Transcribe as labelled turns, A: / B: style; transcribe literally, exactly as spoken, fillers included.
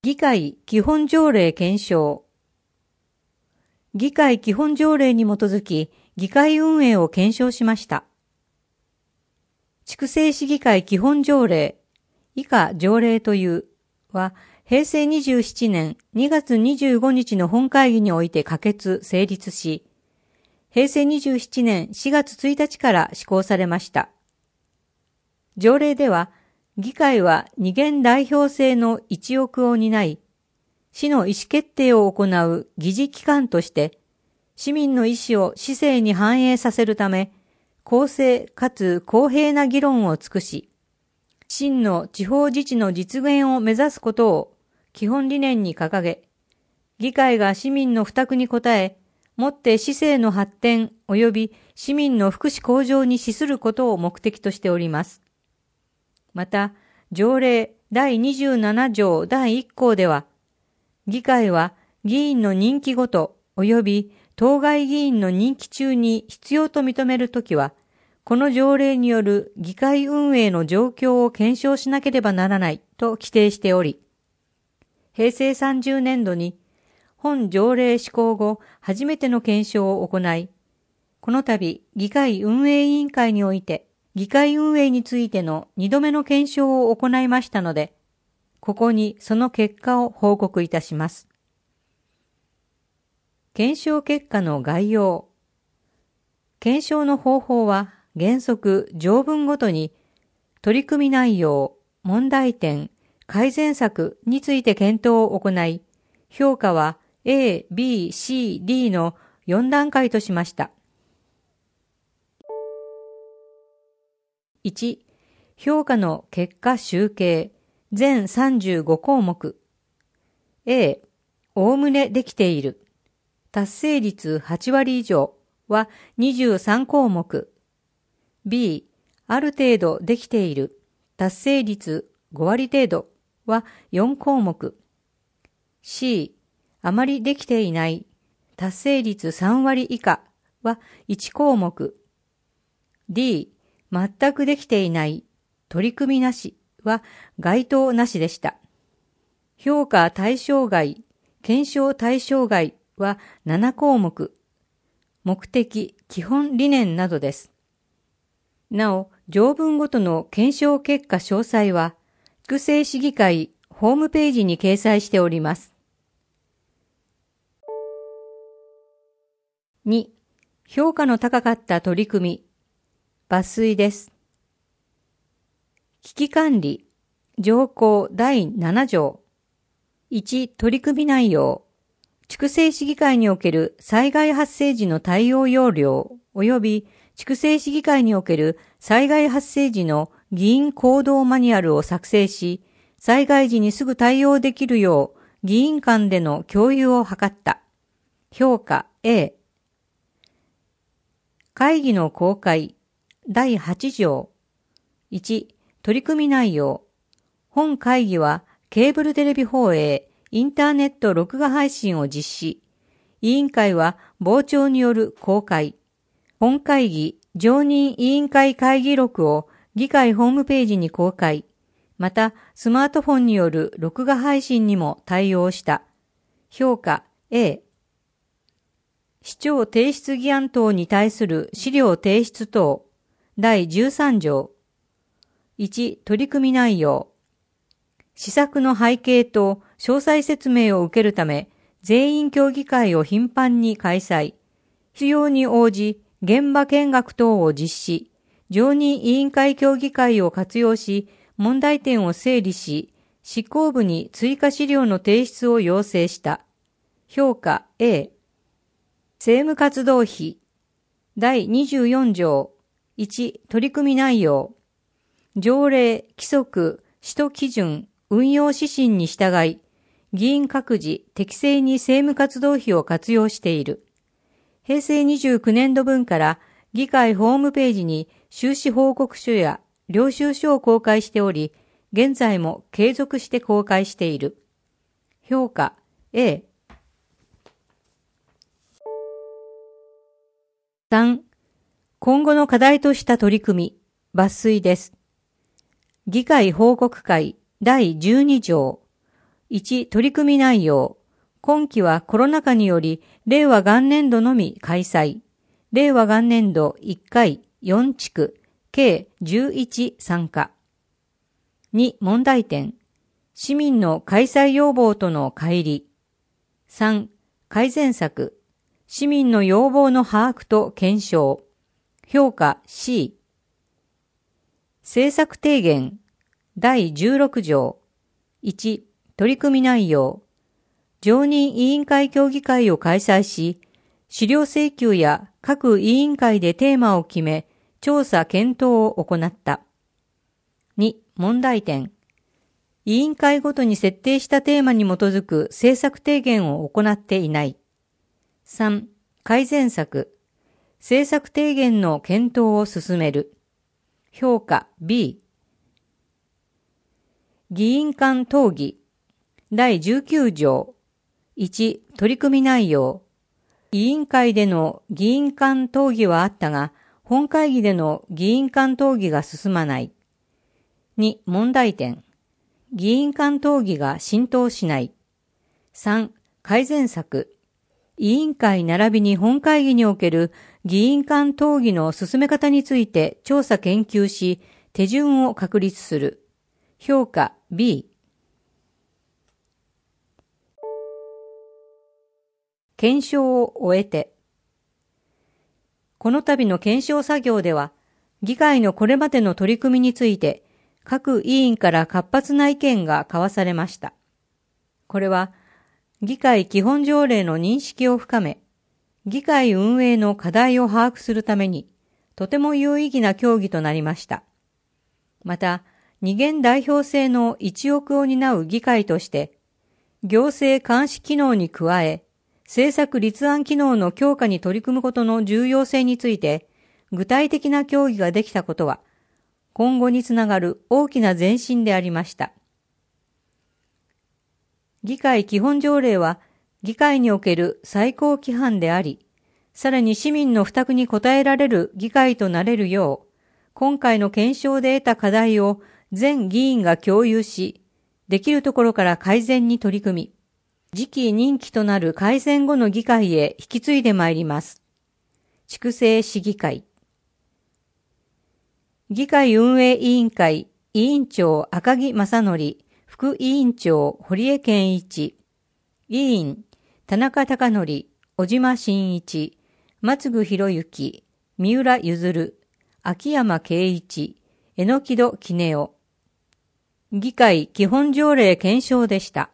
A: 議会基本条例検証。議会基本条例に基づき、議会運営を検証しました。筑西市議会基本条例、以下条例というは、平成にじゅうななねんにがつにじゅうごにちの本会議において可決・成立し、平成にじゅうななねんしがつついたちから施行されました。条例では、議会は二元代表制の一翼を担い、市の意思決定を行う議事機関として、市民の意思を市政に反映させるため、公正かつ公平な議論を尽くし、真の地方自治の実現を目指すことを基本理念に掲げ、議会が市民の負託に応え、もって市政の発展及び市民の福祉向上に資することを目的としております。また、条例だいにじゅうななじょうだいいっこうでは、議会は議員の任期ごと及び当該議員の任期中に必要と認めるときは、この条例による議会運営の状況を検証しなければならないと規定しており、平成さんじゅうねんどに本条例施行後初めての検証を行い、この度議会運営委員会において議会運営についての二度目の検証を行いましたので、ここにその結果を報告いたします。検証結果の概要。検証の方法は原則条文ごとに取り組み内容、問題点、改善策について検討を行い、評価は A、B、C、D のよんだんかいとしました。いち、評価の結果集計、全さんじゅうごこうもく。A、おおむねできている。達成率はちわり以上はにじゅうさんこうもく。B、ある程度できている。達成率ごわり程度はよんこうもく。C、あまりできていない。達成率さんわり以下はいちこうもく。D、全くできていない。取り組みなしは該当なしでした。評価対象外、検証対象外はななこうもく。目的、基本理念などです。なお、条文ごとの検証結果詳細は、筑西市議会ホームページに掲載しております。に、評価の高かった取り組み。抜粋です。危機管理、条項だいななじょう。いち、取り組み内容。筑西市議会における災害発生時の対応要領及び筑西市議会における災害発生時の議員行動マニュアルを作成し、災害時にすぐ対応できるよう議員間での共有を図った。評価 A。会議の公開だいはちじょう。いち、取り組み内容。本会議はケーブルテレビ放映、インターネット録画配信を実施。委員会は傍聴による公開。本会議常任委員会会議録を議会ホームページに公開。また、スマートフォンによる録画配信にも対応した。評価 A。市長提出議案等に対する資料提出等だいじゅうさんじょう。いち、取り組み内容。施策の背景と詳細説明を受けるため、全員協議会を頻繁に開催。必要に応じ、現場見学等を実施。常任委員会協議会を活用し、問題点を整理し、執行部に追加資料の提出を要請した。評価 A。政務活動費。だいにじゅうよんじょう。いち、取り組み内容。条例、規則、使途基準、運用指針に従い、議員各自適正に政務活動費を活用している。平成にじゅうきゅうねんどぶんから議会ホームページに収支報告書や領収書を公開しており、現在も継続して公開している。評価 A。さん、今後の課題とした取り組み、抜粋です。議会報告会だいじゅうにじょう。 いち、取り組み内容。今期はコロナ禍により、令和元年度のみ開催。令和元年度いっかい、よん地区、計じゅういち参加。に、問題点。市民の開催要望との乖離。さん、改善策。市民の要望の把握と検証。評価 C。政策提言。だいじゅうろく条。いち、取り組み内容。常任委員会協議会を開催し、資料請求や各委員会でテーマを決め、調査検討を行った。に、問題点。委員会ごとに設定したテーマに基づく政策提言を行っていない。さん、改善策。政策提言の検討を進める。評価 B。議員間討議。だいじゅうきゅう条。いち、取り組み内容。委員会での議員間討議はあったが、本会議での議員間討議が進まない。に、問題点。議員間討議が浸透しない。さん、改善策。委員会並びに本会議における議員間討議の進め方について調査研究し、手順を確立する。評価 B。検証を終えて。この度の検証作業では、議会のこれまでの取り組みについて、各委員から活発な意見が交わされました。これは、議会基本条例の認識を深め、議会運営の課題を把握するために、とても有意義な協議となりました。また、二元代表制の一翼を担う議会として、行政監視機能に加え、政策立案機能の強化に取り組むことの重要性について、具体的な協議ができたことは、今後につながる大きな前進でありました。議会基本条例は、議会における最高規範であり、さらに市民の負託に応えられる議会となれるよう、今回の検証で得た課題を全議員が共有し、できるところから改善に取り組み、次期任期となる改選後の議会へ引き継いでまいります。筑西市議会。議会運営委員会委員長赤木正則、副委員長堀江健一、委員田中貴則、小島真一、松具博之、三浦譲、秋山圭一、榎戸杵夫。議会基本条例検証でした。